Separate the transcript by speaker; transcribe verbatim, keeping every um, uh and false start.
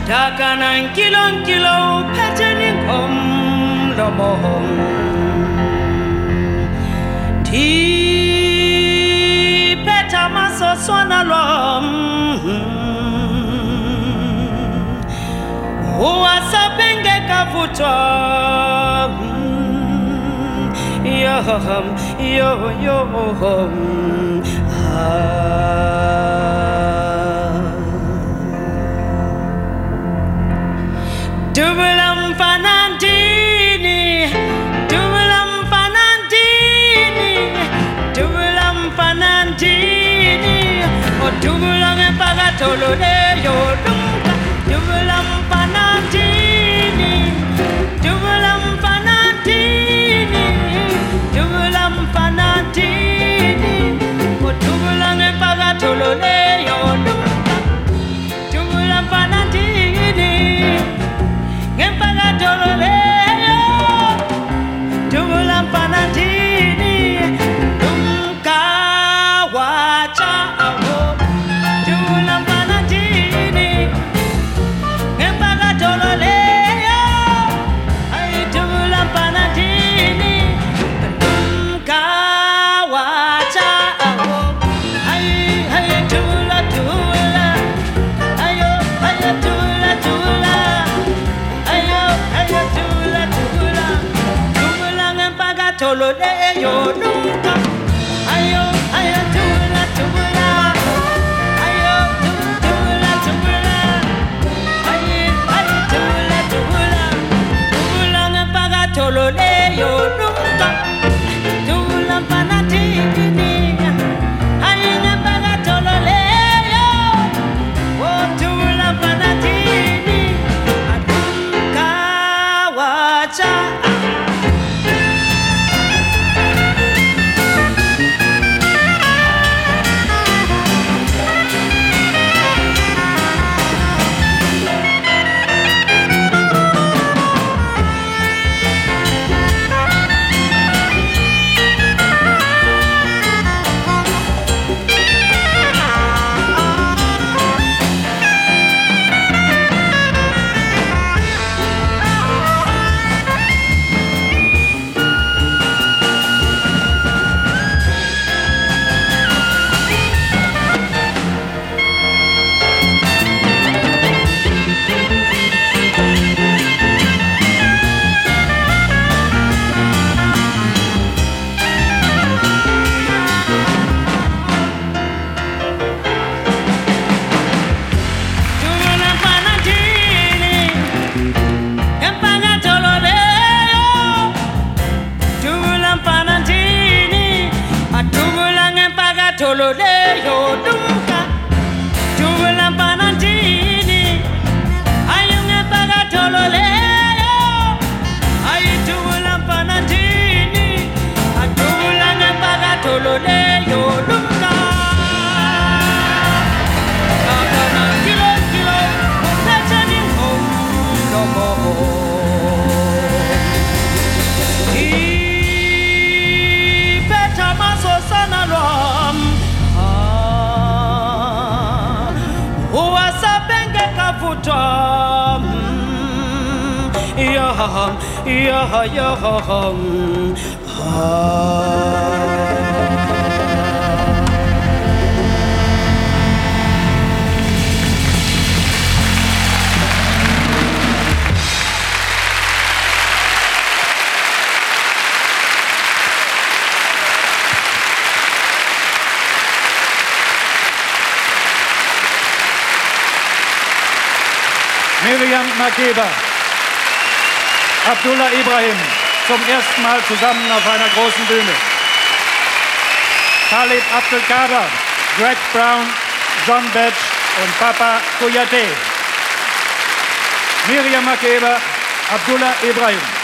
Speaker 1: Dakanan kilong kilo petening hom lomohom Ti petamaso swanalom Uwa sapenge kafutwa Yo hom yo yo hom Dubulam fanantini, dubulam fanantini, dubulam fanantini. Oh, dubulang pagatolo de yo dunka. Dubulam fanantini, dubulam fanantini, dubulam fanantini. Oh, dubulang pagatolo de yo dunka. Dubulam fanantini. Dololeo, dubulam panantini, dumka wacha awo, dubulam panantini, empaga dololeo, ay dubulam panantini, dumka wacha awo, ay ay dula dula, ayo ayo dula dula. Tolo de yo nunca ayo ayo tula tula ayo tula tula ayo ayo tula tula tula ngapaga tolo de yo nunca tula panatini ayo ngapaga tolo de yo oh tula panatini adunka wacha Tolo de yo dunka, dubulam panantini, ayunge paga tolo le yo, ay dubulam panantini, adubulam paga tolo de yo dunka. Kakana kilo kilo, petening hom lomohom. I petamaso sanalom. Tom, yeah, yeah, yeah,
Speaker 2: Miriam Makeba, Abdullah Ibrahim, zum ersten Mal zusammen auf einer großen Bühne. Talib Abdelkader, Greg Brown, John Batch und Papa Kouyaté. Miriam Makeba, Abdullah Ibrahim.